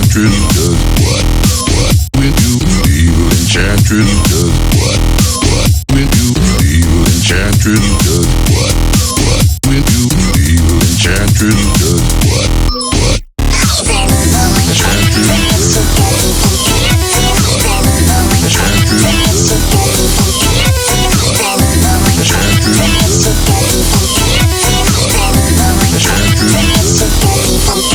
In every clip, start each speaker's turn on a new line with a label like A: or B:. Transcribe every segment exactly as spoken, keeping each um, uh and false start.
A: Enchantress does what? What? With you, evil enchantress does what? What? With you, evil enchantress does what? What? With you, evil enchantress does what? What? Enchantress does what? What? Enchantress does what? What? Enchantress does what? What? Enchantress does what?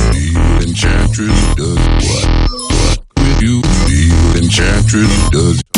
A: Enchantress does